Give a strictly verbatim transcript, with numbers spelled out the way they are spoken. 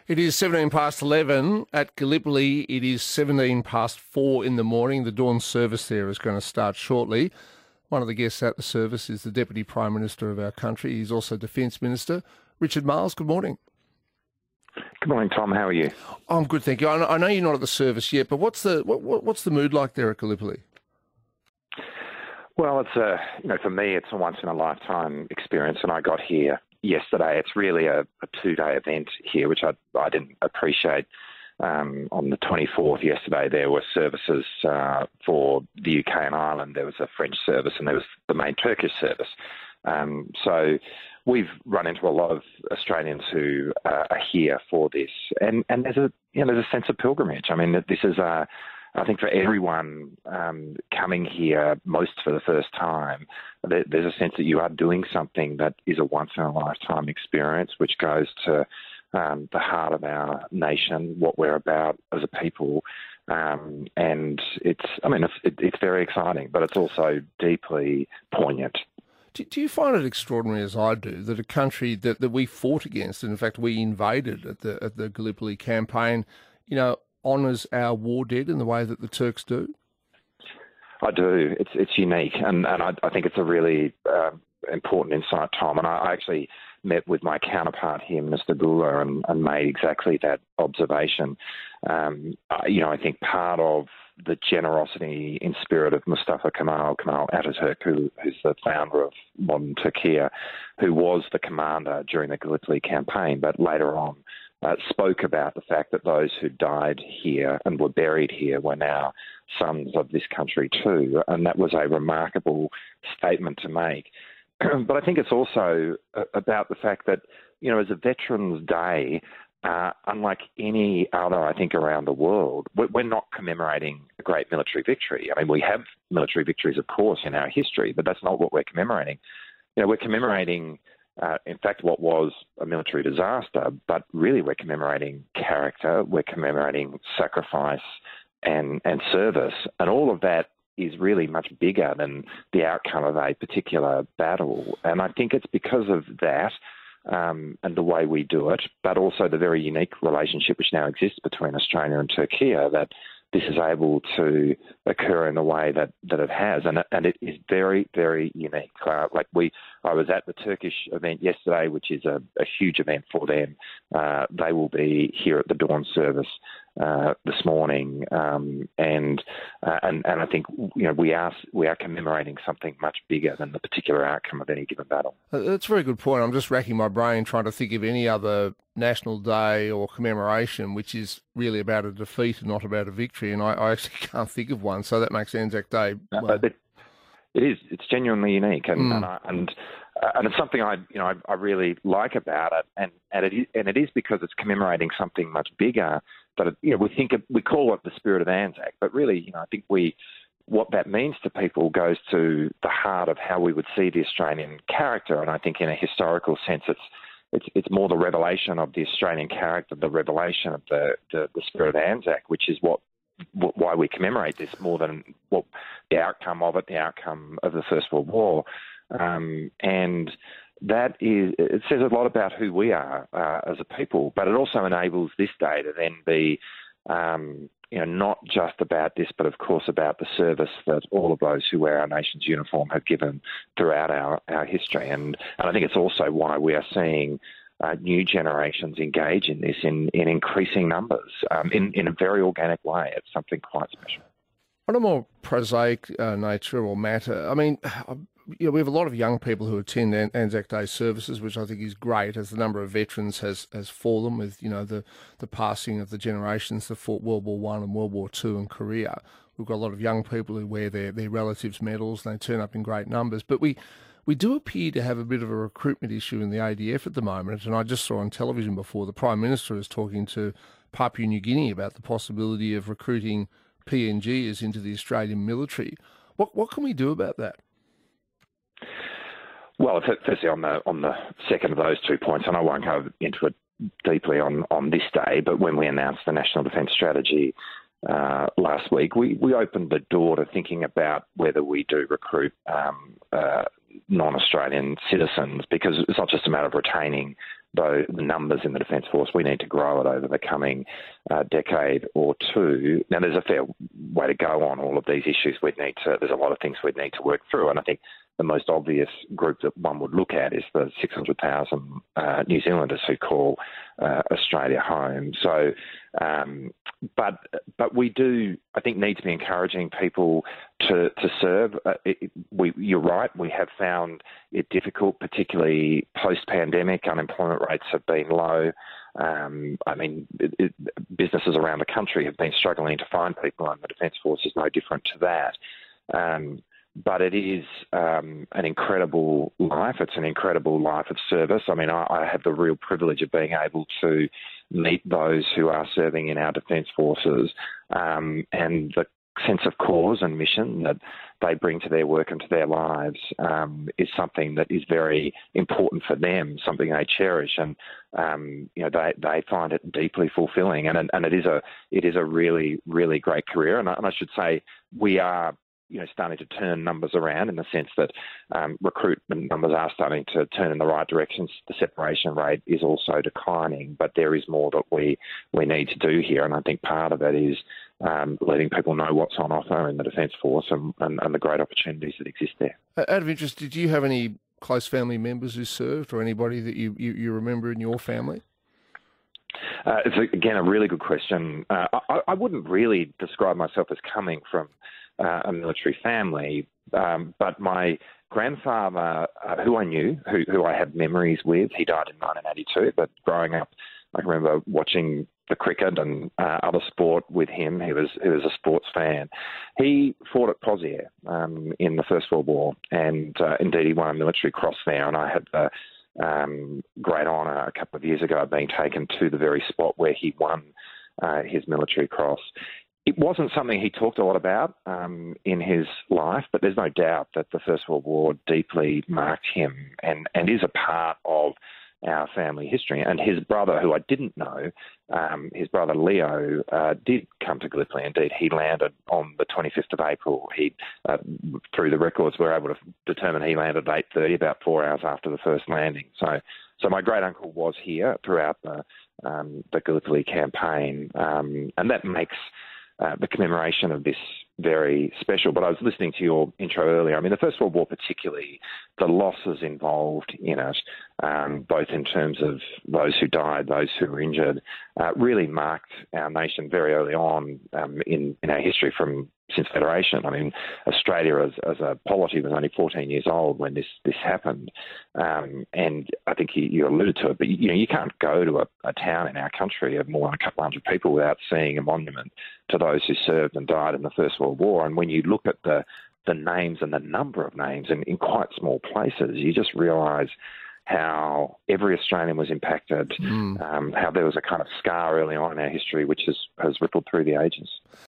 It is seventeen past eleven at Gallipoli. It is seventeen past four in the morning. The dawn service there is going to start shortly. One of the guests at the service is the Deputy Prime Minister of our country. He's also Defence Minister. Richard Marles, good morning. Good morning, Tom. How are you? I'm good, thank you. I know you're not at the service yet, but what's the what, what's the mood like there at Gallipoli? Well, it's a you know for me, it's a once in a lifetime experience, and I got here yesterday. It's really a, a two day event here, which I I didn't appreciate. Um, on the twenty-fourth yesterday, there were services uh, for the U K and Ireland. There was a French service, and there was the main Turkish service. Um, so we've run into a lot of Australians who uh, are here for this, and and there's a you know there's a sense of pilgrimage. I mean, this is a I think for everyone um, coming here, most for the first time, there, there's a sense that you are doing something that is a once-in-a-lifetime experience, which goes to um, the heart of our nation, what we're about as a people. Um, and it's, I mean, it's, it, it's very exciting, but it's also deeply poignant. Do, do you find it extraordinary, as I do, that a country that, that we fought against, and in fact we invaded at the at the Gallipoli campaign, you know, honours our war dead in the way that the Turks do? I do. It's it's unique, and, and I, I think it's a really uh, important insight, Tom. And I, I actually met with my counterpart here, Minister Gula, and, and made exactly that observation. Um, I, you know, I think part of the generosity in spirit of Mustafa Kemal, Kemal Ataturk, who, who's the founder of modern Turkey, who was the commander during the Gallipoli campaign, but later on Uh, spoke about the fact that those who died here and were buried here were now sons of this country too. And that was a remarkable statement to make. But I think it's also about the fact that, you know, as a Veterans Day, uh, unlike any other, I think, around the world, we're not commemorating a great military victory. I mean, we have military victories, of course, in our history, but that's not what we're commemorating. You know, we're commemorating Uh, in fact, what was a military disaster, but really we're commemorating character, we're commemorating sacrifice and, and service, and all of that is really much bigger than the outcome of a particular battle. And I think it's because of that um, and the way we do it, but also the very unique relationship which now exists between Australia and Turkey, that this is able to occur in the way that, that it has, and, and it is very, very unique. Uh, like we, I was at the Turkish event yesterday, which is a, a huge event for them. Uh, they will be here at the dawn service uh, this morning, um, and uh, and and I think you know we are we are commemorating something much bigger than the particular outcome of any given battle. That's a very good point. I'm just racking my brain trying to think of any other national day or commemoration which is really about a defeat and not about a victory, and I, I actually can't think of one. So that makes Anzac Day. Well, uh, it, it is. It's genuinely unique, and mm. and, I, and uh, and it's something I you know I, I really like about it, and and it is, and it is because it's commemorating something much bigger. That it, you know we think of, we call it the spirit of Anzac, but really you know I think we. What that means to people goes to the heart of how we would see the Australian character, and I think in a historical sense, it's it's it's more the revelation of the Australian character, the revelation of the the, the spirit of Anzac, which is what, what why we commemorate this more than what the outcome of it, the outcome of the First World War, um, and that is it says a lot about who we are uh, as a people, but it also enables this day to then be. Um, You know, not just about this, but of course about the service that all of those who wear our nation's uniform have given throughout our, our history. And, and I think it's also why we are seeing uh, new generations engage in this in, in increasing numbers, um, in, in a very organic way. It's something quite special. On a more prosaic uh, nature or matter, I mean, you know, we have a lot of young people who attend An- Anzac Day services, which I think is great as the number of veterans has, has fallen with, you know, the, the passing of the generations that fought World War One and World War Two in Korea. We've got a lot of young people who wear their, their relatives' medals and they turn up in great numbers. But we, we do appear to have a bit of a recruitment issue in the A D F at the moment. And I just saw on television before the Prime Minister is talking to Papua New Guinea about the possibility of recruiting P N Gers into the Australian military. What what can we do about that? Well, firstly, on the on the second of those two points, and I won't go into it deeply on, on this day, but when we announced the National Defence Strategy uh, last week, we, we opened the door to thinking about whether we do recruit um, uh, non-Australian citizens, because it's not just a matter of retaining though the numbers in the Defence Force, we need to grow it over the coming uh, decade or two. Now, there's a fair way to go on all of these issues. We'd need to, there's a lot of things we'd need to work through, and I think the most obvious group that one would look at is the six hundred thousand uh, New Zealanders who call uh, Australia home. So, um, but but we do, I think, need to be encouraging people to to serve. Uh, it, we, you're right, we have found it difficult, particularly post-pandemic. Unemployment rates have been low. Um, I mean, it, it, businesses around the country have been struggling to find people, and the Defence Force is no different to that. Um, But it is um, an incredible life. It's an incredible life of service. I mean, I, I have the real privilege of being able to meet those who are serving in our Defence Forces, um, and the sense of cause and mission that they bring to their work and to their lives um, is something that is very important for them, something they cherish, and um, you know they, they find it deeply fulfilling. And and it is a it is a really really great career. And I, and I should say we are, you know, starting to turn numbers around in the sense that um, recruitment numbers are starting to turn in the right directions. The separation rate is also declining, but there is more that we, we need to do here. And I think part of it is um, letting people know what's on offer in the Defence Force and, and, and the great opportunities that exist there. Out of interest, did you have any close family members who served, or anybody that you, you, you remember in your family? Uh, it's, again, a really good question. Uh, I, I wouldn't really describe myself as coming from Uh, a military family, um, but my grandfather, uh, who I knew, who, who I have memories with, he died in nineteen eighty-two, but growing up, I can remember watching the cricket and uh, other sport with him. He was he was a sports fan. He fought at Pozières um, in the First World War, and uh, indeed he won a military cross there, and I had the um, great honour a couple of years ago of being taken to the very spot where he won uh, his military cross. It wasn't something he talked a lot about um, in his life, but there's no doubt that the First World War deeply marked him and, and is a part of our family history. And his brother, who I didn't know, um, his brother Leo, uh, did come to Gallipoli. Indeed, he landed on the twenty-fifth of April. He, uh, through the records, we were able to determine he landed at eight thirty, about four hours after the first landing. So, so my great uncle was here throughout the um, the Gallipoli campaign, um, and that makes Uh, the commemoration of this very special. But I was listening to your intro earlier. I mean, the First World War particularly, the losses involved in it, um, both in terms of those who died, those who were injured, uh, really marked our nation very early on um, in, in our history from since Federation. I mean, Australia as, as a polity was only fourteen years old when this, this happened. Um, and I think you, you alluded to it, but you know, you can't go to a, a town in our country of more than a couple hundred people without seeing a monument to those who served and died in the First World War. And when you look at the, the names and the number of names in, in quite small places, you just realise how every Australian was impacted, mm. um, how there was a kind of scar early on in our history which has, has rippled through the ages.